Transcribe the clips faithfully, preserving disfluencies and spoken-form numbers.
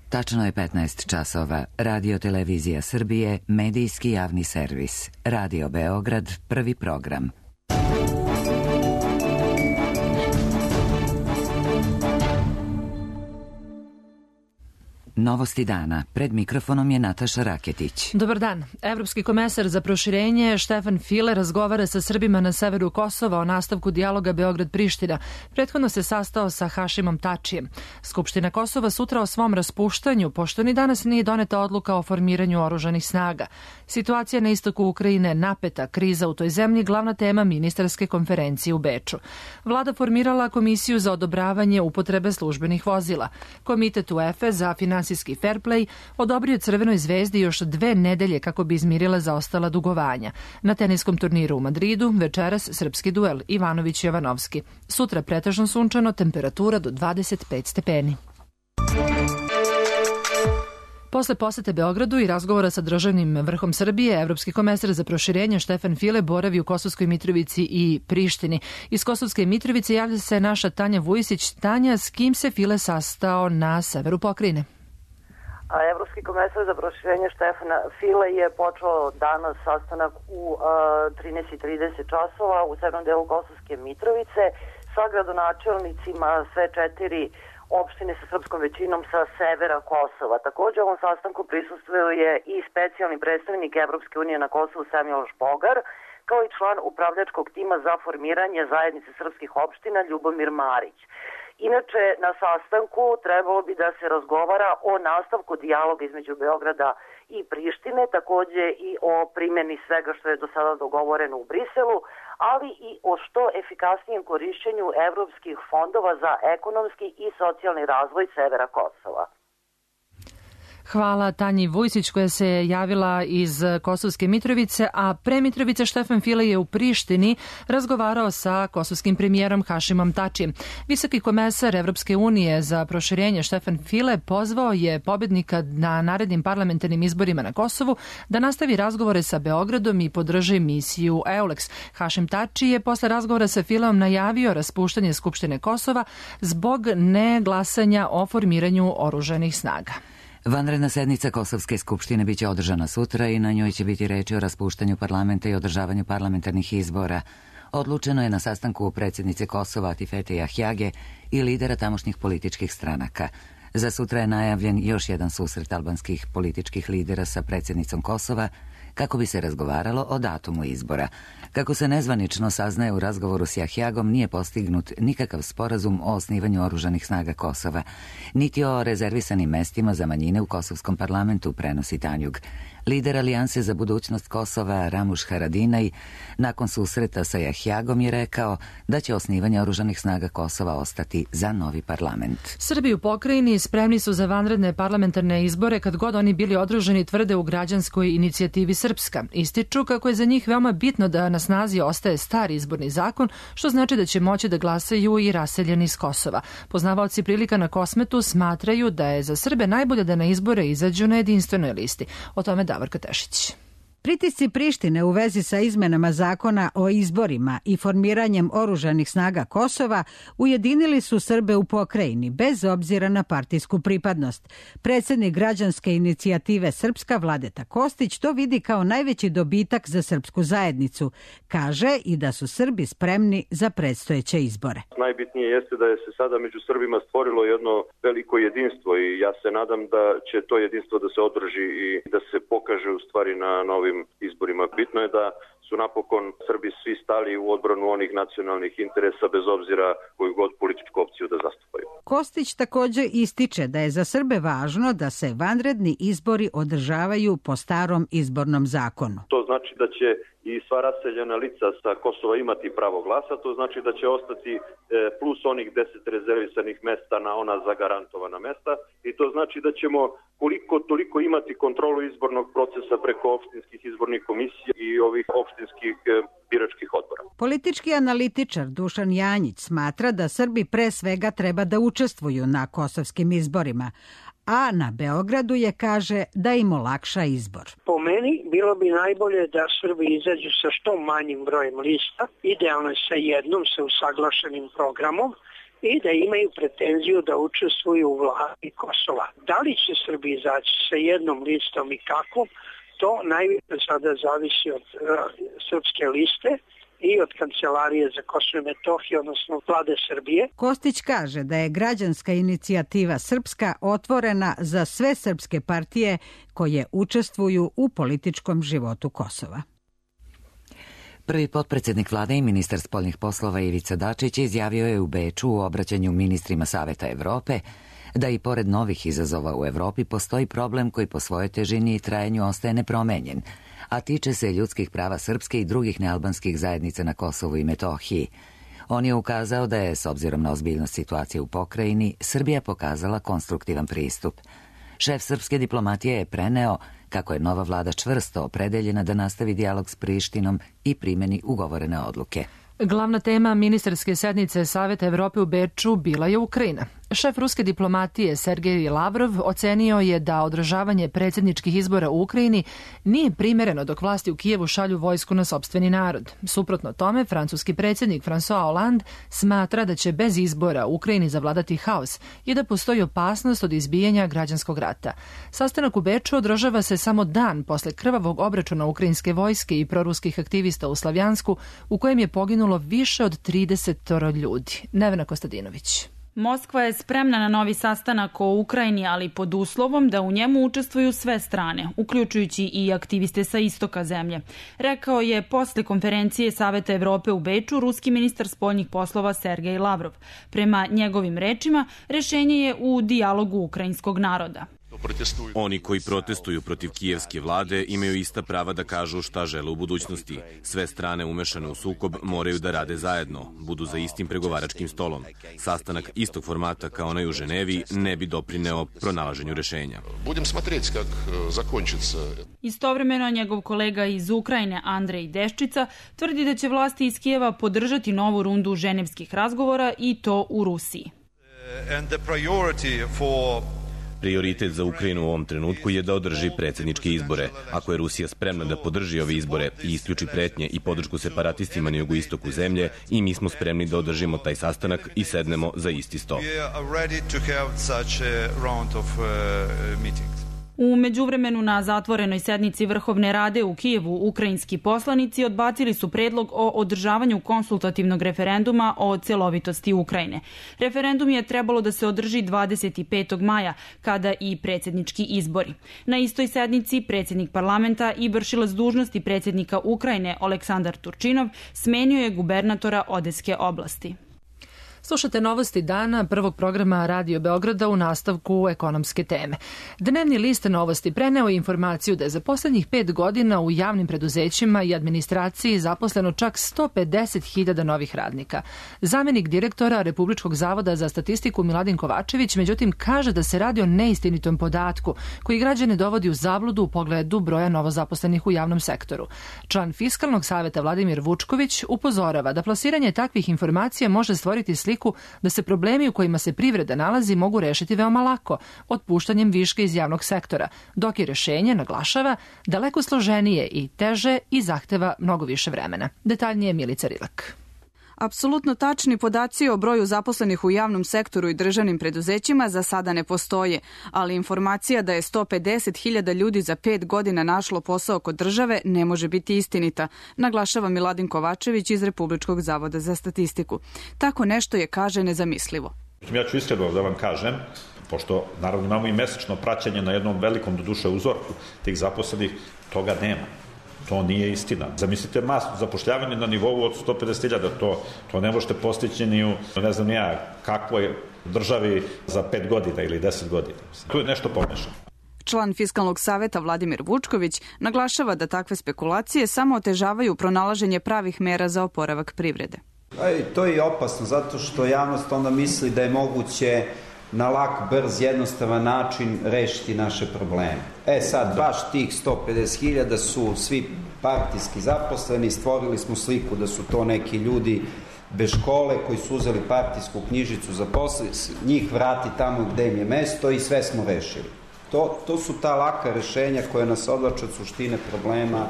Tačno je petnaest časova. Radio Televizija Srbije, medijski javni servis. Radio Beograd, prvi program. Novosti dana. Pred mikrofonom je Nataša Raketić. Dobar dan. Evropski komesar za proširenje Štefan File razgovara sa Srbima na severu Kosova o nastavku dijaloga Beograd-Priština. Prethodno se sastao sa Hašimom Tačijem. Skupština Kosova sutra o svom raspuštanju, pošto ni danas nije doneta odluka o formiranju oružanih snaga. Situacija na istoku Ukrajine napeta, kriza u toj zemlji glavna tema ministarske konferencije u Beču. Vlada formirala komisiju za odobravanje upotrebe službenih vozila. Komitet U E F E za finansijski fair play odobrio Crvenoj zvezdi još dve nedelje kako bi izmirila zaostala dugovanja. Na teniskom turniru u Madridu večeras srpski duel Ivanović-Jovanovski. Sutra pretežno sunčano, temperatura do dvadeset pet stepeni. Posle posete Beogradu i razgovora sa državnim vrhom Srbije, Evropski komesar za proširenje Štefan File boravi u Kosovskoj Mitrovici i Prištini. Iz Kosovske Mitrovice javlja se naša Tanja Vujisić. Tanja, s kim se File sastao na severu pokrajine? Evropski komesar za proširenje Štefana File je počeo danas sastanak u uh, trinaest i trideset časova u severnom delu Kosovske Mitrovice sa gradonačelnicima sve četiri opštine sa srpskom većinom sa severa Kosova. Također ovom sastanku prisustvuje i specijalni predstavnik Evropske unije na Kosovu Samuel Špogar, kao i član upravljačkog tima za formiranje zajednice srpskih opština Ljubomir Marić. Inače, na sastanku trebalo bi da se razgovara o nastavku dijaloga između Beograda i Prištine, također i o primjeni svega što je do sada dogovoreno u Briselu, ali i o što efikasnijem korišćenju evropskih fondova za ekonomski i socijalni razvoj severa Kosova. Hvala Tanji Vujsić koja se javila iz Kosovske Mitrovice, a pre Mitrovice Štefan File je u Prištini razgovarao sa kosovskim premijerom Hašimom Tačijem. Visoki komesar Evropske unije za proširenje Štefan File pozvao je pobednika na narednim parlamentarnim izborima na Kosovu da nastavi razgovore sa Beogradom i podrži misiju EULEX. Hašim Tači je posle razgovora sa Fileom najavio raspuštanje Skupštine Kosova zbog neglasanja o formiranju oružanih snaga. Vanredna sednica Kosovske skupštine biće održana sutra i na njoj će biti reči o raspuštanju parlamenta i održavanju parlamentarnih izbora. Odlučeno je na sastanku predsjednice Kosova Atifete Jahjage i lidera tamošnjih političkih stranaka. Za sutra je najavljen još jedan susret albanskih političkih lidera sa predsjednicom Kosova kako bi se razgovaralo o datumu izbora. Kako se nezvanično saznaje u razgovoru s Jahjagom, nije postignut nikakav sporazum o osnivanju oružanih snaga Kosova, niti o rezervisanim mestima za manjine u kosovskom parlamentu, prenosi Tanjug. Lider Alijanse za budućnost Kosova Ramuš Haradinaj nakon susreta sa Jahjagom je rekao da će osnivanje oružanih snaga Kosova ostati za novi parlament. Srbi u pokrajini spremni su za vanredne parlamentarne izbore kad god oni bili održani, tvrde u građanskoj inicijativi Srpska. Ističu kako je za njih veoma bitno da na snazi ostaje stari izborni zakon, što znači da će moći da glasaju i raseljeni iz Kosova. Poznavaoci prilika na Kosmetu smatraju da je za Srbe najbolje da na izbore izađu na jedinstvenoj listi. O tome Davorka Tešić. Pritisci Prištine u vezi sa izmenama zakona o izborima i formiranjem oružanih snaga Kosova ujedinili su Srbe u pokrajini, bez obzira na partijsku pripadnost. Predsjednik građanske inicijative Srpska Vladeta Kostić to vidi kao najveći dobitak za srpsku zajednicu. Kaže i da su Srbi spremni za predstojeće izbore. Najbitnije jeste da je se sada među Srbima stvorilo jedno veliko jedinstvo i ja se nadam da će to jedinstvo da se održi i da se pokaže u stvari na novi izborima. Bitno je da su napokon Srbi svi stali u odbranu onih nacionalnih interesa bez obzira koju god političku opciju da zastupaju. Kostić također ističe da je za Srbe važno da se vanredni izbori održavaju po starom izbornom zakonu. To znači da će i sva raseljena lica sa Kosova imati pravo glasa, to znači da će ostati plus onih deset rezervisanih mesta na ona zagarantovana mesta i to znači da ćemo koliko toliko imati kontrolu izbornog procesa preko opštinskih izbornih komisija i ovih opštinskih biračkih odbora. Politički analitičar Dušan Janjić smatra da Srbi pre svega treba da učestvuju na kosovskim izborima, a na Beogradu je, kaže, da im olakša izbor. Po meni Bilo bi najbolje da Srbi izađu sa što manjim brojem lista, idealno sa jednom, sa usaglašenim programom, i da imaju pretenziju da učestvuju u vladi Kosova. Da li će Srbi izaći sa jednom listom i kako, to najviše sada zavisi od uh, srpske liste i od Kancelarije za Kosovo i Metohiju, odnosno vlade Srbije. Kostić kaže da je građanska inicijativa Srpska otvorena za sve srpske partije koje učestvuju u političkom životu Kosova. Prvi potpredsjednik vlade i ministar spoljnih poslova Ivica Dačić izjavio je u Beču u obraćanju ministrima Saveta Evrope da i pored novih izazova u Evropi postoji problem koji po svojoj težini i trajanju ostaje nepromenjen, a tiče se ljudskih prava srpske i drugih nealbanskih zajednica na Kosovu i Metohiji. On je ukazao da je, s obzirom na ozbiljnost situacije u pokrajini, Srbija pokazala konstruktivan pristup. Šef srpske diplomatije je preneo kako je nova vlada čvrsto opredeljena da nastavi dijalog s Prištinom i primeni ugovorene odluke. Glavna tema ministarske sednice Saveta Evrope u Beču bila je Ukrajina. Šef ruske diplomatije Sergej Lavrov ocenio je da održavanje predsjedničkih izbora u Ukrajini nije primereno dok vlasti u Kijevu šalju vojsku na sopstveni narod. Suprotno tome, francuski predsjednik François Hollande smatra da će bez izbora u Ukrajini zavladati haos i da postoji opasnost od izbijanja građanskog rata. Sastanak u Beču održava se samo dan posle krvavog obračuna ukrajinske vojske i proruskih aktivista u Slavjansku, u kojem je poginulo više od trideset ljudi. Nevena Kostadinović. Moskva je spremna na novi sastanak o Ukrajini, ali pod uslovom da u njemu učestvuju sve strane, uključujući i aktiviste sa istoka zemlje. Rekao je posle konferencije Saveta Evrope u Beču ruski ministar spoljnih poslova Sergej Lavrov. Prema njegovim rečima, rešenje je u dijalogu ukrajinskog naroda. Oni koji protestuju protiv kijevske vlade imaju ista prava da kažu šta žele u budućnosti. Sve strane umešane u sukob moraju da rade zajedno, budu za istim pregovaračkim stolom. Sastanak istog formata kao onaj u Ženevi ne bi doprineo pronalaženju rešenja. Budem смотреть как закончится. Istovremeno njegov kolega iz Ukrajine Andrej Deščica tvrdi da će vlasti iz Kijeva podržati novu rundu ženevskih razgovora i to u Rusiji. And the priority for Prioritet za Ukrajinu u ovom trenutku je da održi predsjedničke izbore. Ako je Rusija spremna da podrži ove izbore i isključi pretnje i podršku separatistima na jugoistoku zemlje, i mi smo spremni da održimo taj sastanak i sednemo za isti sto. U međuvremenu na zatvorenoj sednici Vrhovne rade u Kijevu ukrajinski poslanici odbacili su predlog o održavanju konsultativnog referenduma o celovitosti Ukrajine. Referendum je trebalo da se održi dvadeset petog maja, kada i predsjednički izbori. Na istoj sednici predsjednik parlamenta i vršilac dužnosti predsjednika Ukrajine Oleksandar Turčinov smenio je gubernatora Odeske oblasti. Slušate novosti dana prvog programa Radio Beograda u nastavku ekonomske teme. Dnevni list Novosti preneo je informaciju da je za poslednjih pet godina u javnim preduzećima i administraciji zaposleno čak sto pedeset hiljada novih radnika. Zamenik direktora Republičkog zavoda za statistiku Miladin Kovačević međutim kaže da se radi o neistinitom podatku koji građane dovodi u zabludu u pogledu broja novozaposlenih u javnom sektoru. Član Fiskalnog saveta Vladimir Vučković upozorava da plasiranje takvih informacija može stvoriti sliku da se problemi u kojima se privreda nalazi mogu rešiti veoma lako, otpuštanjem viška iz javnog sektora, dok je rešenje, naglašava, daleko složenije i teže i zahteva mnogo više vremena. Detaljnije Milica Rilak. Apsolutno tačni podaci o broju zaposlenih u javnom sektoru i državnim preduzećima za sada ne postoje, ali informacija da je sto pedeset hiljada ljudi za pet godina našlo posao kod države ne može biti istinita, naglašava Miladin Kovačević iz Republičkog zavoda za statistiku. Tako nešto je, kaže, nezamislivo. Ja ću iskreno da vam kažem, pošto naravno imamo i mesečno praćenje na jednom velikom doduše uzorku tih zaposlenih, toga nema. To nije istina. Zamislite mas zapošljavanje na nivou od sto pedeset hiljada, to, to ne možete postići ni u, ne znam ja, kakvoj državi za pet godina ili deset godina. Tu je nešto pomešano. Član Fiskalnog saveta Vladimir Vučković naglašava da takve spekulacije samo otežavaju pronalaženje pravih mera za oporavak privrede. Aj, to je opasno, zato što javnost onda misli da je moguće na lak, brz, jednostavan način rešiti naše probleme. E sad, baš tih sto pedeset hiljada su svi partijski zaposleni, stvorili smo sliku da su to neki ljudi bez škole koji su uzeli partijsku knjižicu za posle, njih vrati tamo gde im je mesto i sve smo rešili. To, to su ta laka rešenja koja nas odvlače od suštine problema,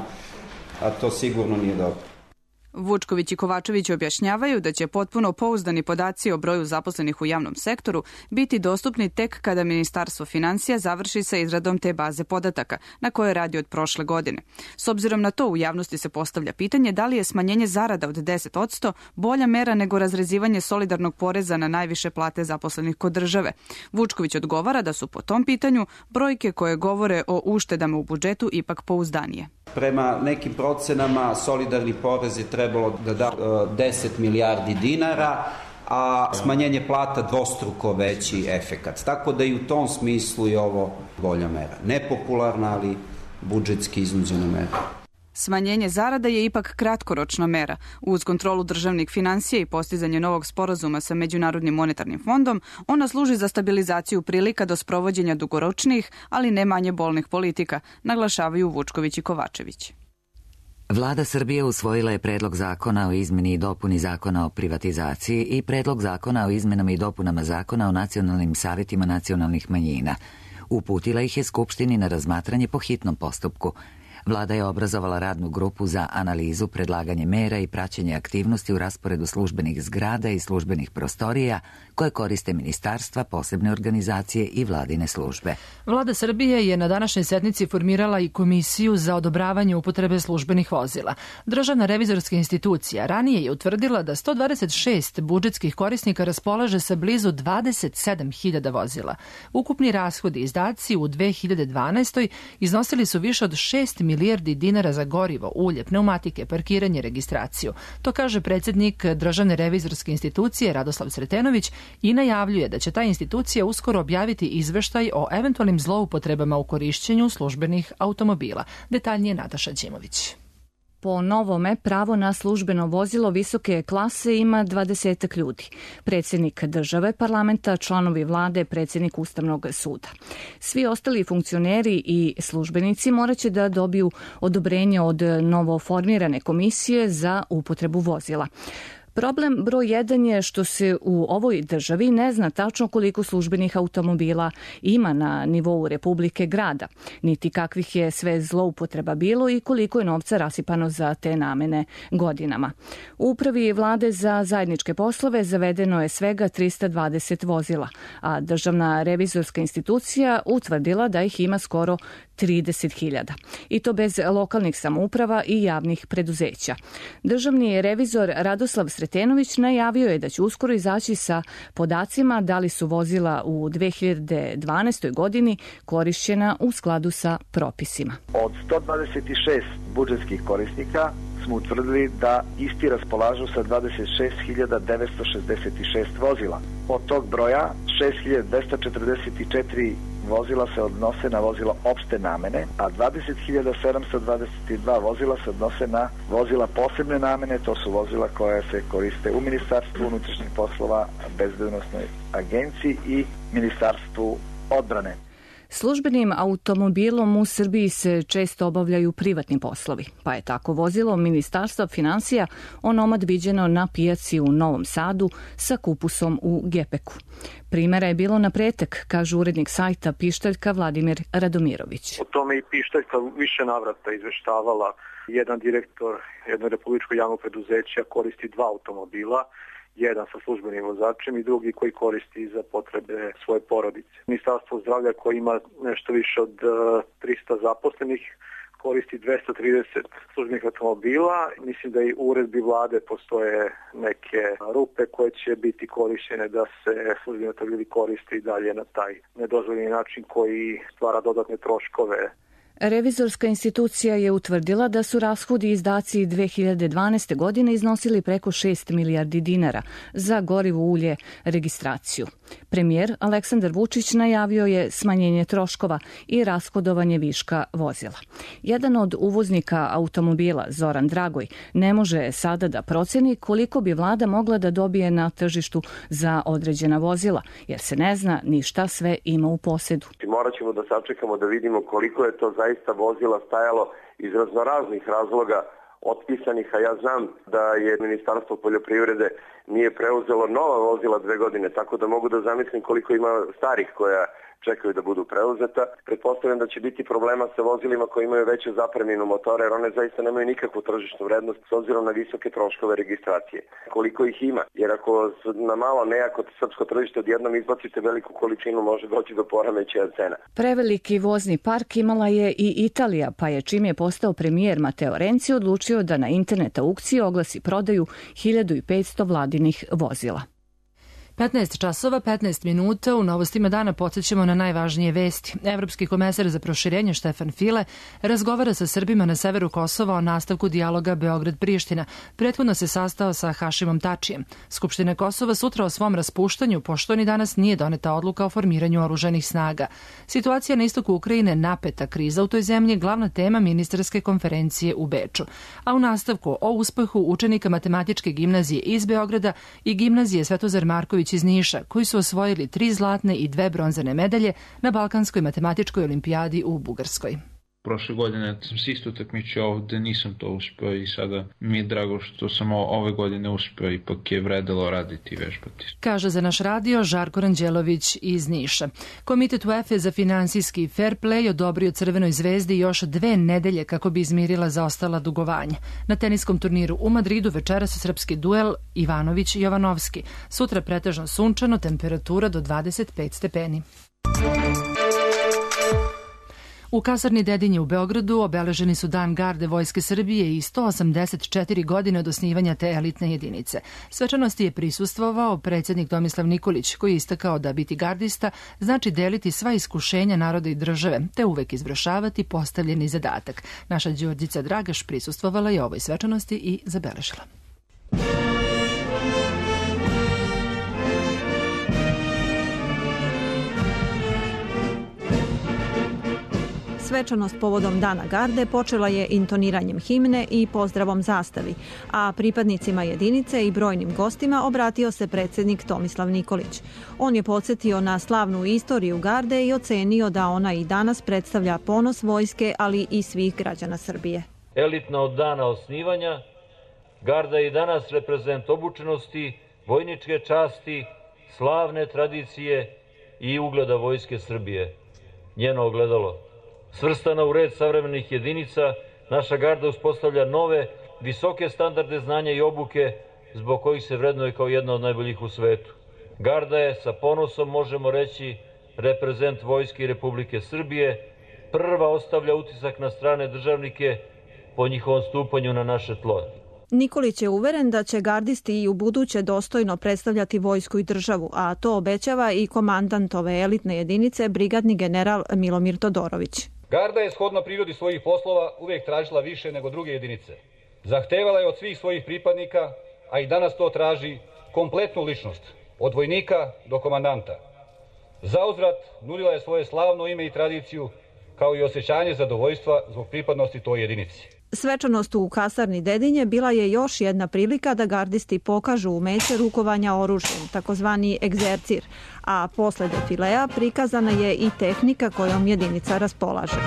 a to sigurno nije dobro. Vučković i Kovačević objašnjavaju da će potpuno pouzdani podaci o broju zaposlenih u javnom sektoru biti dostupni tek kada Ministarstvo finansija završi sa izradom te baze podataka, na kojoj radi od prošle godine. S obzirom na to, u javnosti se postavlja pitanje da li je smanjenje zarada od deset posto bolja mera nego razrezivanje solidarnog poreza na najviše plate zaposlenih kod države. Vučković odgovara da su po tom pitanju brojke koje govore o uštedama u budžetu ipak pouzdanije. Prema nekim procenama solidarni porez je trebalo da da deset milijardi dinara, a smanjenje plata dvostruko veći efekat. Tako da i u tom smislu je ovo bolja mera. Nepopularna, ali budžetski iznuđena mera. Smanjenje zarada je ipak kratkoročna mera. Uz kontrolu državnih finansija i postizanje novog sporazuma sa Međunarodnim monetarnim fondom, ona služi za stabilizaciju prilika do sprovođenja dugoročnih, ali ne manje bolnih politika, naglašavaju Vučković i Kovačević. Vlada Srbije usvojila je predlog zakona o izmeni i dopuni zakona o privatizaciji i predlog zakona o izmenama i dopunama zakona o nacionalnim savetima nacionalnih manjina. Uputila ih je Skupštini na razmatranje po hitnom postupku. Vlada je obrazovala radnu grupu za analizu, predlaganje mera i praćenje aktivnosti u rasporedu službenih zgrada i službenih prostorija koje koriste ministarstva, posebne organizacije i vladine službe. Vlada Srbije je na današnjoj sednici formirala i komisiju za odobravanje upotrebe službenih vozila. Državna revizorska institucija ranije je utvrdila da sto dvadeset šest budžetskih korisnika raspolaže sa blizu dvadeset sedam hiljada vozila. Ukupni rashodi i izdaci u dve hiljade dvanaestoj iznosili su više od šest milijardi dinara za gorivo, ulje, pneumatike, parkiranje, registraciju. To kaže predsjednik Državne revizorske institucije Radoslav Sretenović i najavljuje da će ta institucija uskoro objaviti izveštaj o eventualnim zloupotrebama u korišćenju službenih automobila. Detaljnije Nataša Đimović. Po novome, pravo na službeno vozilo visoke klase ima dvadesetak ljudi. Predsjednik države, parlamenta, članovi vlade, predsjednik Ustavnog suda. Svi ostali funkcioneri i službenici moraće da dobiju odobrenje od novoformirane komisije za upotrebu vozila. Problem broj jedan je što se u ovoj državi ne zna tačno koliko službenih automobila ima na nivou Republike grada, niti kakvih je sve zloupotreba bilo i koliko je novca rasipano za te namene godinama. U upravi vlade za zajedničke poslove zavedeno je svega trista dvadeset vozila, a Državna revizorska institucija utvrdila da ih ima skoro trideset hiljada. I to bez lokalnih samouprava i javnih preduzeća. Državni revizor Radoslav Sretenović najavio je da će uskoro izaći sa podacima da li su vozila u dve hiljade dvanaestoj godini korišćena u skladu sa propisima. Od sto dvadeset šest budžetskih korisnika smo utvrdili da isti raspolažu sa dvadeset šest hiljada devetsto šezdeset šest vozila. Od tog broja šest hiljada dvesta četrdeset četiri vozila se odnose na vozila opšte namene, a dvadeset hiljada sedamsto dvadeset dva vozila se odnose na vozila posebne namene, to su vozila koja se koriste u Ministarstvu unutrašnjih poslova, Bezbednosnoj agenciji i Ministarstvu odbrane. Službenim automobilom u Srbiji se često obavljaju privatni poslovi, pa je tako vozilo Ministarstva finansija onomad viđeno na pijaci u Novom Sadu sa kupusom u gepeku. Primera je bilo na pretek, kaže urednik sajta Pištaljka Vladimir Radomirović. O tome i Pištaljka više navrata izveštavala. Jedan direktor jednog republičkog javnog preduzeća koristi dva automobila, jedan sa službenim vozačem i drugi koji koristi za potrebe svoje porodice. Ministarstvo zdravlja koje ima nešto više od trista zaposlenih koristi dvesta trideset službenih automobila. Mislim da i u uredbi vlade postoje neke rupe koje će biti korišćene da se službeni automobili koriste i dalje na taj nedozvoljeni način koji stvara dodatne troškove. Revizorska institucija je utvrdila da su rashodi i izdaci dve hiljade dvanaeste. godine iznosili preko šest milijardi dinara za gorivo, ulje, registraciju. Premijer Aleksandar Vučić najavio je smanjenje troškova i rashodovanje viška vozila. Jedan od uvoznika automobila, Zoran Dragoj, ne može sada da proceni koliko bi vlada mogla da dobije na tržištu za određena vozila, jer se ne zna ni šta sve ima u posedu. Morat ćemo da sačekamo da vidimo koliko je to zaista vozila stajalo iz raznoraznih razloga otpisanih, a ja znam da je Ministarstvo poljoprivrede nije preuzelo nova vozila dve godine, tako da mogu da zamislim koliko ima starih koja čekaju da budu preuzeta. Pretpostavljam da će biti problema sa vozilima koji imaju veću zapremninu motora, jer one zaista nemaju nikakvu tržišnu vrednost s obzirom na visoke troškove registracije. Koliko ih ima? Jer ako na malo nejako srpsko tržište odjednom izbacite veliku količinu, može doći do poremećaja cena. Preveliki vozni park imala je i Italija, pa je čim je postao premijer Matteo Renzi odlučio da na internet aukciji oglasi prodaju hiljadu petsto vladinih vozila. petnaest časova, petnaest minuta, u novostima dana podsjećamo na najvažnije vesti. Evropski komesar za proširenje Štefan File razgovara sa Srbima na severu Kosova o nastavku dijaloga Beograd-Priština. Prethodno se sastao sa Hašimom Tačijem. Skupština Kosova sutra o svom raspuštanju, pošto ni danas nije doneta odluka o formiranju oružanih snaga. Situacija na istoku Ukrajine, napeta kriza u toj zemlji, glavna tema ministarske konferencije u Beču. A u nastavku o uspehu učenika matematičke gimnazije iz Beograda i gimnazije Svetozar Marković iz Niša, koji su osvojili tri zlatne i dve bronzane medalje na Balkanskoj matematičkoj olimpijadi u Bugarskoj. Prošle godine sam se isto takmičio ovde, nisam to uspeo i sada mi je drago što sam ove godine uspeo, ipak je vredelo raditi i vežbati. Kaže za naš radio Žarko Ranđelović iz Niša. Komitet UEFA za finansijski fair play odobrio Crvenoj zvezdi još dve nedelje kako bi izmirila zaostala dugovanja. Na teniskom turniru u Madridu večeras srpski duel Ivanović-Jovanovski. Sutra pretežno sunčano, temperatura do dvadeset pet stepeni. U kasarni Dedinje u Beogradu obeleženi su Dan garde Vojske Srbije i sto osamdeset četiri godine od osnivanja te elitne jedinice. Svečanosti je prisustvovao predsjednik Tomislav Nikolić, koji je istakao da biti gardista znači deliti sva iskušenja naroda i države, te uvek izvršavati postavljeni zadatak. Naša Đorđica Dragaš prisustvovala je ovoj svečanosti i zabeležila. Svečanost povodom Dana garde počela je intoniranjem himne i pozdravom zastavi, a pripadnicima jedinice i brojnim gostima obratio se predsjednik Tomislav Nikolić. On je podsjetio na slavnu istoriju garde i ocenio da ona i danas predstavlja ponos vojske, ali i svih građana Srbije. Elitna od dana osnivanja, garda je i danas reprezent obučenosti, vojničke časti, slavne tradicije i ugleda Vojske Srbije. Njeno ogledalo. Svrstana u red savremenih jedinica, naša garda uspostavlja nove, visoke standarde znanja i obuke, zbog kojih se vrednuje kao jedna od najboljih u svetu. Garda je, sa ponosom možemo reći, reprezent Vojske Republike Srbije, prva ostavlja utisak na strane državnike po njihovom stupanju na naše tlo. Nikolić je uveren da će gardisti i u buduće dostojno predstavljati vojsku i državu, a to obećava i komandant ove elitne jedinice, brigadni general Milomir Todorović. Garda je shodno prirodi svojih poslova uvijek tražila više nego druge jedinice. Zahtevala je od svih svojih pripadnika, a i danas to traži, kompletnu ličnost, od vojnika do komandanta. Zauzvrat nudila je svoje slavno ime i tradiciju, kao i osjećanje zadovoljstva zbog pripadnosti toj jedinici. Svečanost u kasarni Dedinje bila je još jedna prilika da gardisti pokažu umeće rukovanja oružjem, takozvani egzercir, a posle defilea prikazana je i tehnika kojom jedinica raspolaže.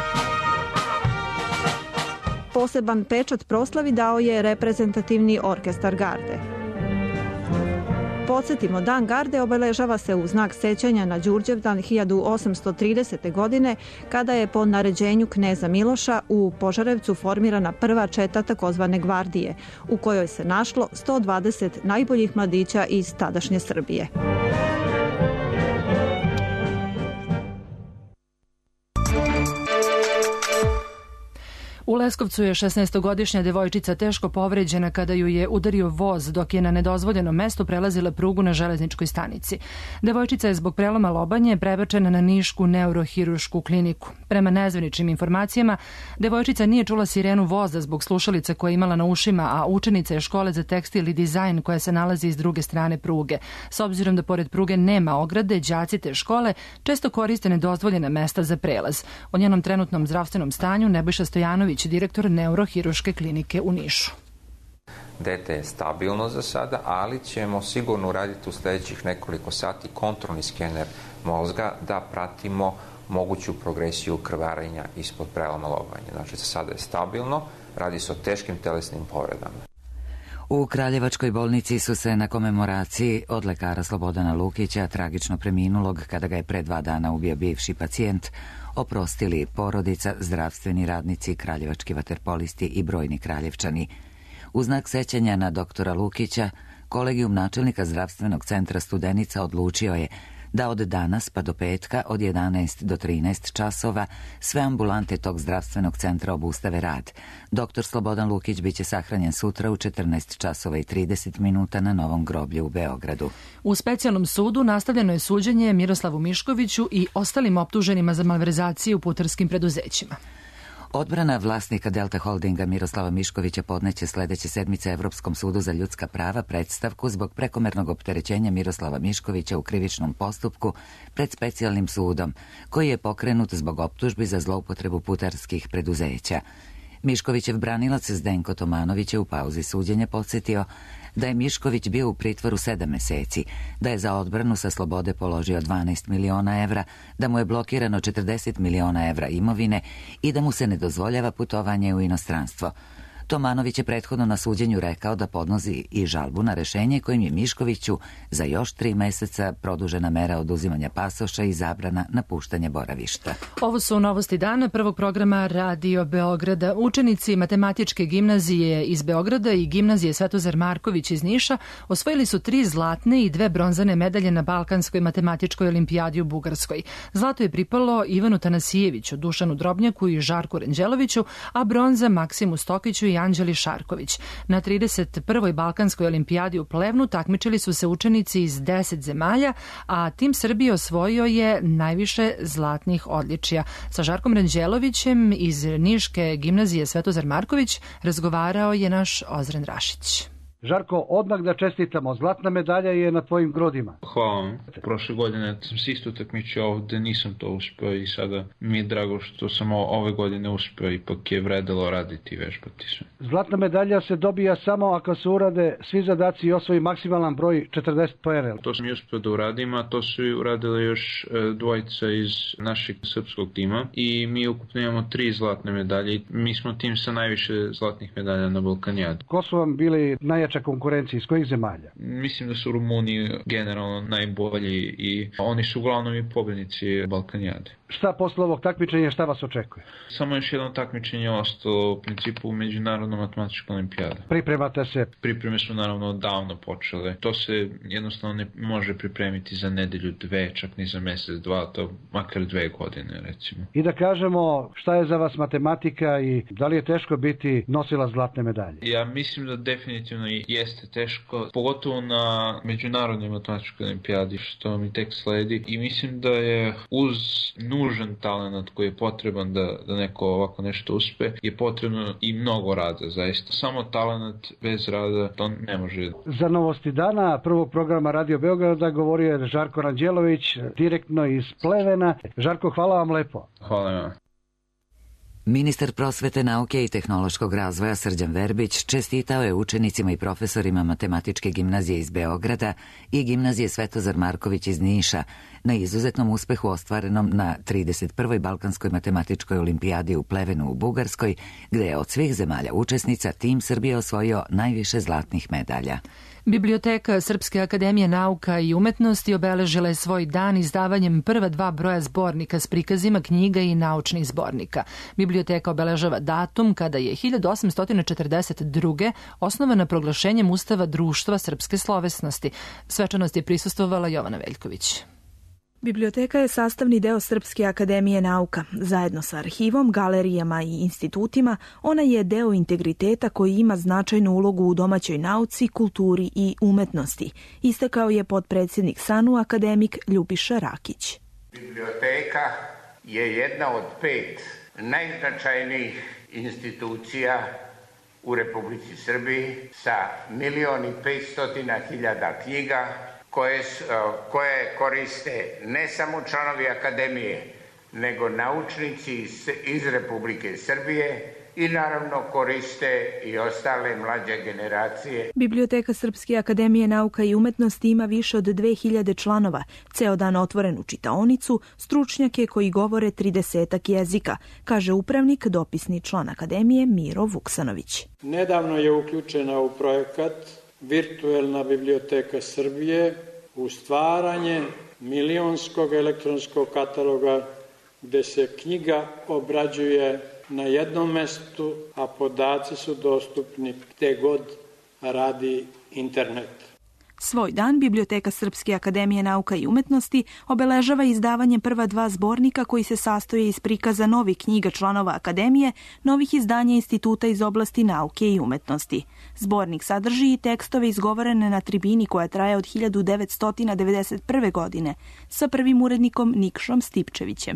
Poseban pečat proslavi dao je reprezentativni orkestar garde. Podsjetimo, Dan garde obeležava se u znak sećanja na Đurđevdan hiljadu osamsto tridesete. godine, kada je po naređenju kneza Miloša u Požarevcu formirana prva četa takozvane gvardije, u kojoj se našlo sto dvadeset najboljih mladića iz tadašnje Srbije. U Leskovcu je šesnaestogodišnja devojčica teško povređena kada ju je udario voz dok je na nedozvoljenom mestu prelazila prugu na železničkoj stanici. Devojčica je zbog preloma lobanje prebačena na Nišku neurohirušku kliniku. Prema nezvaničnim informacijama, devojčica nije čula sirenu voza zbog slušalica koje je imala na ušima, a učenica je škole za tekstil i dizajn koja se nalazi iz druge strane pruge. S obzirom da pored pruge nema ograde, đaci te škole često koriste nedozvoljena mesta za prelaz. O njenom trenutnom zdravstvenom stanju Nebojša Stojanović, direktor neurohiruške klinike u Nišu. Dete je stabilno za sada, ali ćemo sigurno uraditi u sljedećih nekoliko sati kontrolni skener mozga da pratimo moguću progresiju krvarenja ispod preloma lobanje. Znači, za sada je stabilno, radi se o teškim telesnim povredama. U Kraljevačkoj bolnici su se na komemoraciji od lekara Slobodana Lukića, tragično preminulog kada ga je pre dva dana ubio bivši pacijent, oprostili porodica, zdravstveni radnici, kraljevački vaterpolisti i brojni kraljevčani. U znak sećanja na doktora Lukića, kolegijum načelnika zdravstvenog centra Studenica odlučio je da od danas pa do petka od jedanaest do trinaest časova sve ambulante tog zdravstvenog centra obustave rad. Doktor Slobodan Lukić biće sahranjen sutra u četrnaest časova i trideset minuta na Novom groblju u Beogradu. U specijalnom sudu nastavljeno je suđenje Miroslavu Miškoviću i ostalim optuženima za malverzacije u putarskim preduzećima. Odbrana vlasnika Delta Holdinga Miroslava Miškovića podneće sledeće sedmice Evropskom sudu za ljudska prava predstavku zbog prekomernog opterećenja Miroslava Miškovića u krivičnom postupku pred specijalnim sudom, koji je pokrenut zbog optužbi za zloupotrebu putarskih preduzeća. Miškovićev branilac Zdenko Tomanović je u pauzi suđenja podsjetio da je Mišković bio u pritvoru sedam meseci, da je za odbranu sa slobode položio dvanaest miliona evra, da mu je blokirano četrdeset miliona evra imovine i da mu se ne dozvoljava putovanje u inostranstvo. Tomanović je prethodno na suđenju rekao da podnosi i žalbu na rešenje kojim je Miškoviću za još tri meseca produžena mera oduzimanja pasoša i zabrana napuštanja boravišta. Ovo su novosti dana prvog programa Radio Beograda. Učenici Matematičke gimnazije iz Beograda i gimnazije Svetozar Marković iz Niša osvojili su tri zlatne i dve bronzane medalje na Balkanskoj matematičkoj olimpijadi u Bugarskoj. Zlato je pripalo Ivanu Tanasijeviću, Dušanu Drobnjaku i Žarku Renđeloviću, a bronza Maksimu Stokiću i Anđeli Šarković. Na trideset prvoj Balkanskoj olimpijadi u Plevnu takmičili su se učenici iz deset zemalja, a tim Srbije osvojio je najviše zlatnih odličija. Sa Žarkom Renđelovićem iz Niške gimnazije Svetozar Marković razgovarao je naš Ozren Rašić. Žarko, odmah da čestitamo. Zlatna medalja je na tvojim grodima. Hvala vam. Prošle godine sam se isto takmičio ovde, nisam to uspeo i sada mi je drago što sam ove godine uspeo, ipak je vredelo raditi i vežbati se. Zlatna medalja se dobija samo ako se urade svi zadaci i osvoji maksimalan broj četrdeset poena. To sam i uspeo da uradim, a to su i uradile još dvojica iz našeg srpskog tima i mi ukupno imamo tri zlatne medalje. Mi smo tim sa najviše zlatnih medalja na Balkanijadi. Ko su vam bili najjača konkurencija, iz kojih zemalja? Mislim da su Rumuni generalno najbolji i oni su uglavnom i pobednici Balkanijade. Šta posle ovog takmičenja, šta vas očekuje? Samo još jedno takmičenje ostalo u principu u Međunarodnom matematičkom olimpijadu. Pripremate se? Pripreme su naravno davno počele. To se jednostavno ne može pripremiti za nedelju, dve, čak ni za mesec, dva, to makar dve godine recimo. I da kažemo šta je za vas matematika i da li je teško biti nosilac zlatne medalje? Ja mislim da definitivno jeste teško, pogotovo na Međunarodnoj matematičkoj olimpijadi što mi tek sledi i mislim da je uz nužan talent koji je potreban da, da neko ovako nešto uspe, je potrebno i mnogo rada, zaista. Samo talent bez rada to ne može. Za novosti dana prvog programa Radio Beograda govorio je Žarko Ranđelović, direktno iz Plevena. Žarko, hvala vam lepo. Hvala vam. Ministar prosvete, nauke i tehnološkog razvoja Srđan Verbić čestitao je učenicima i profesorima Matematičke gimnazije iz Beograda i gimnazije Svetozar Marković iz Niša na izuzetnom uspehu ostvarenom na trideset prvoj Balkanskoj matematičkoj olimpijadi u Plevenu u Bugarskoj, gde je od svih zemalja učesnica tim Srbije osvojio najviše zlatnih medalja. Biblioteka Srpske akademije nauka i umetnosti obeležila je svoj dan izdavanjem prva dva broja zbornika s prikazima knjiga i naučnih zbornika. Biblioteka obeležava datum kada je hiljadu osamsto četrdeset druge osnovana proglašenjem Ustava Društva srpske slovesnosti. Svečanost je prisustvovala Jovana Veljković. Biblioteka je sastavni deo Srpske akademije nauka. Zajedno sa arhivom, galerijama i institutima, ona je deo integriteta koji ima značajnu ulogu u domaćoj nauci, kulturi i umetnosti, istakao je potpredsjednik SANU akademik Ljubiša Rakić. Biblioteka je jedna od pet najznačajnijih institucija u Republici Srbiji sa milion i petstotina hiljada knjiga, Koje, koje koriste ne samo članovi akademije, nego naučnici iz, iz Republike Srbije i naravno koriste i ostale mlađe generacije. Biblioteka Srpske akademije nauka i umetnosti ima više od dve hiljade članova, ceo dan otvorenu čitaonicu, stručnjake koji govore tridesetak jezika, kaže upravnik, dopisni član akademije Miro Vuksanović. Nedavno je uključena u projekat Virtuelna biblioteka Srbije u stvaranje milionskog elektronskog kataloga gde se knjiga obrađuje na jednom mestu, a podaci su dostupni gde god radi internet. Svoj dan Biblioteka Srpske akademije nauka i umetnosti obeležava izdavanjem prva dva zbornika koji se sastoje iz prikaza novih knjiga članova akademije, novih izdanja instituta iz oblasti nauke i umetnosti. Zbornik sadrži i tekstove izgovorene na tribini koja traje od hiljadu devetsto devedeset prve. godine sa prvim urednikom Nikšom Stipčevićem.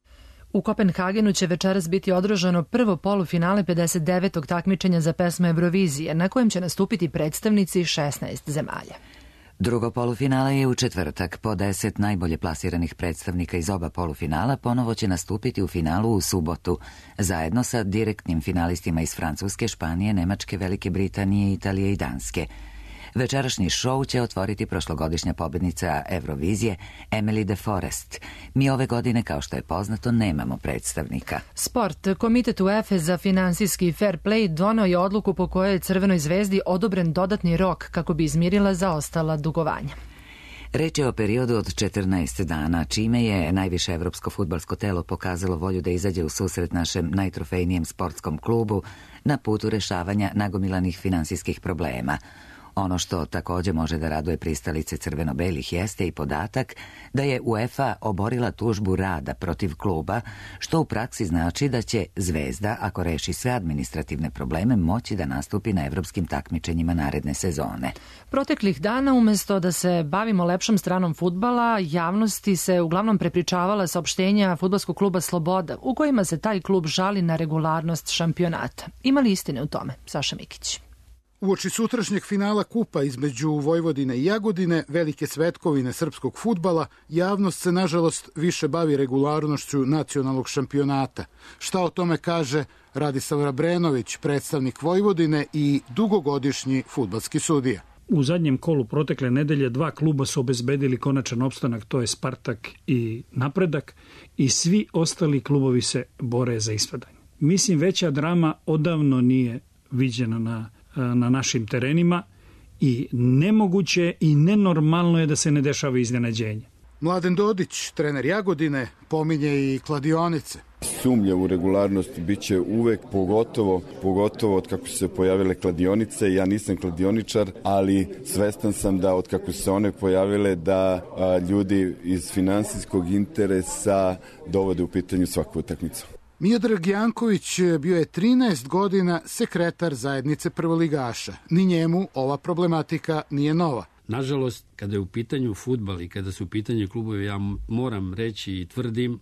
U Kopenhagenu će večeras biti održano prvo polufinale pedeset devetog takmičenja za pesme Eurovizije, na kojem će nastupiti predstavnici šesnaest zemalja. Drugo polufinale je u četvrtak. Po deset najbolje plasiranih predstavnika iz oba polufinala ponovo će nastupiti u finalu u subotu, zajedno sa direktnim finalistima iz Francuske, Španije, Nemačke, Velike Britanije, Italije i Danske. Večerašnji šou će otvoriti prošlogodišnja pobednica Eurovizije Emily de Forest. Mi ove godine, kao što je poznato, nemamo predstavnika. Sport. Komitet UEFA za finansijski fair play doneo je odluku po kojoj je Crvenoj zvezdi odobren dodatni rok kako bi izmirila zaostala dugovanja. Reč je o periodu od četrnaest dana, čime je najviše evropsko fudbalsko telo pokazalo volju da izađe u susret našem najtrofejnijem sportskom klubu na putu rešavanja nagomilanih finansijskih problema. Ono što također može da raduje pristalice crveno-belih jeste i podatak da je UEFA oborila tužbu Rada protiv kluba, što u praksi znači da će Zvezda, ako reši sve administrativne probleme, moći da nastupi na evropskim takmičenjima naredne sezone. Proteklih dana, umesto da se bavimo lepšom stranom fudbala, javnosti se uglavnom prepričavala saopštenja fudbalskog kluba Sloboda, u kojima se taj klub žali na regularnost šampionata. Ima li istine u tome? Saša Mikić. Uoči sutrašnjeg finala kupa između Vojvodine i Jagodine, velike svetkovine srpskog fudbala, javnost se nažalost više bavi regularnošću nacionalnog šampionata. Šta o tome kaže Radislav Rabrenović, predstavnik Vojvodine i dugogodišnji fudbalski sudija. U zadnjem kolu protekle nedelje dva kluba su obezbedili konačan opstanak, to je Spartak i Napredak, i svi ostali klubovi se bore za ispadanje. Mislim, veća drama odavno nije viđena na na našim terenima i nemoguće i nenormalno je da se ne dešava iznenađenje. Mladen Dodić, trener Jagodine, pominje i kladionice. Sumnja u regularnost bit će uvek, pogotovo, pogotovo od kako su se pojavile kladionice. Ja nisam kladioničar, ali svestan sam da od kako su se one pojavile da a, ljudi iz finansijskog interesa dovode u pitanju svaku utakmicu. Miodrag Janković bio je trinaest godina sekretar zajednice prvoligaša. Ni njemu ova problematika nije nova. Nažalost, kada je u pitanju fudbal i kada su u pitanju klubovi, ja moram reći i tvrdim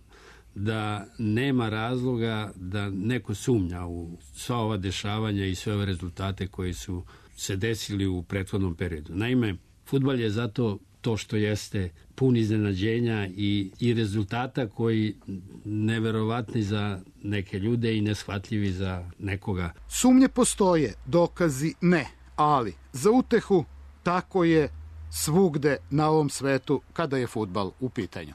da nema razloga da neko sumnja u sva ova dešavanja i sve ove rezultate koji su se desili u prethodnom periodu. Naime, fudbal je zato to što jeste pun iznenađenja i, i rezultata koji neverovatni za neke ljude i neshvatljivi za nekoga. Sumnje postoje, dokazi ne, ali za utehu tako je svugde na ovom svetu kada je fudbal u pitanju.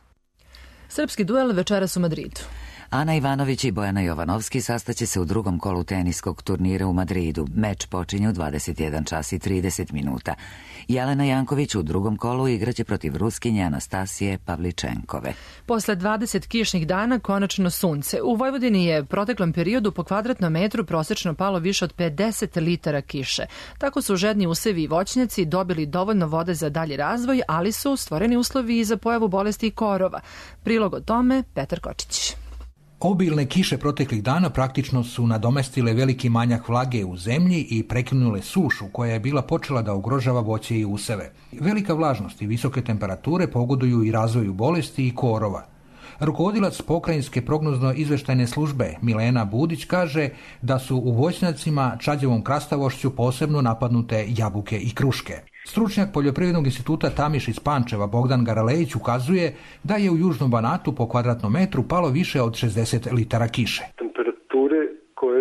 Srpski duel večeras u Madridu. Ana Ivanović i Bojana Jovanovski sastaće se u drugom kolu teniskog turnira u Madridu. Meč počinje u dvadeset jedan čas i trideset minuta. Jelena Janković u drugom kolu igraće protiv Ruskinje Anastasije Pavličenkove. Posle dvadeset kišnih dana konačno sunce. U Vojvodini je u proteklom periodu po kvadratnom metru prosečno palo više od pedeset litara kiše. Tako su žedni usevi i voćnjaci dobili dovoljno vode za dalji razvoj, ali su stvoreni uslovi i za pojavu bolesti i korova. Prilog o tome Petar Kočić. Obilne kiše proteklih dana praktično su nadomestile veliki manjak vlage u zemlji i prekinule sušu koja je bila počela da ugrožava voće i useve. Velika vlažnost i visoke temperature pogoduju i razvoju bolesti i korova. Rukovodilac pokrajinske prognozno-izveštajne službe Milena Budić kaže da su u voćnjacima čađevom krastavošću posebno napadnute jabuke i kruške. Stručnjak Poljoprivrednog instituta Tamiš iz Pančeva Bogdan Garalejić ukazuje da je u Južnom Banatu po kvadratnom metru palo više od šezdeset litara kiše. Temperature koje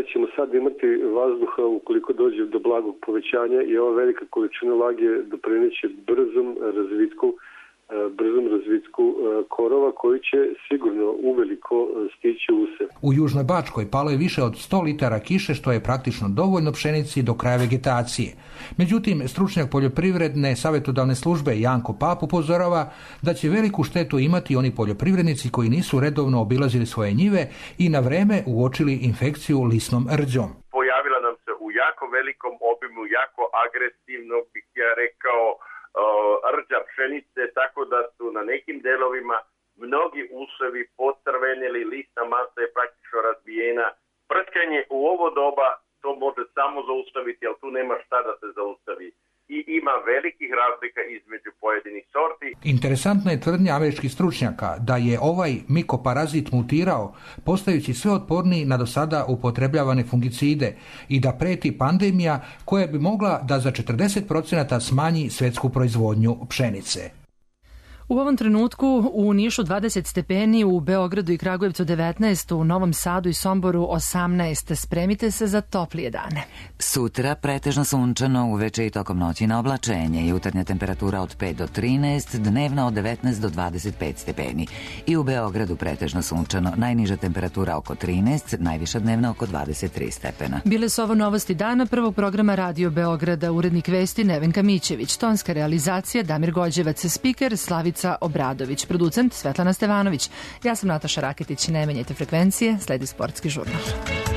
ćemo sad imati vazduha ukoliko dođe do blagog povećanja i ova velika količina vlage doprineće brzom razvitku brzom razvitku korova koji će sigurno uveliko stići u usev. U Južnoj Bačkoj palo je više od sto litara kiše, što je praktično dovoljno pšenici do kraja vegetacije. Međutim, stručnjak poljoprivredne savjetodavne službe Janko Pap upozorava da će veliku štetu imati oni poljoprivrednici koji nisu redovno obilazili svoje njive i na vreme uočili infekciju lisnom rđom. Pojavila nam se u jako velikom obimu, jako agresivno, bih ja rekao, rđa pšenice, tako da su na nekim delovima mnogi usevi pocrvenili, listna masa je praktično razbijena. Prskanje u ovo doba to može samo zaustaviti, ali tu nema šta da se zaustavi. I ima velikih razlika između pojedinih sorti. Interesantna je tvrdnja američkih stručnjaka da je ovaj mikoparazit mutirao, postajući sve otporniji na do sada upotrebljavane fungicide i da preti pandemija koja bi mogla da za četrdeset procenata smanji svetsku proizvodnju pšenice. U ovom trenutku u Nišu dvadeset stepeni, u Beogradu i Kragujevcu devetnaest, u Novom Sadu i Somboru osamnaest. Spremite se za toplije dane. Sutra pretežno sunčano, uveče i tokom noći na oblačenje. Jutarnja temperatura od pet do trinaest, dnevna od devetnaest do dvadeset pet stepeni. I u Beogradu pretežno sunčano, najniža temperatura oko trinaest, najviša dnevna oko dvadeset tri stepena. Bile su ovo novosti dana prvog programa Radio Beograda, urednik vesti Nevenka Mićević, tonska realizacija Damir Gođevac, spiker Slavica Obradović, producent Svetlana Stevanović. Ja sam Nataša Raketić, ne menjajte frekvencije, sledi sportski žurnal.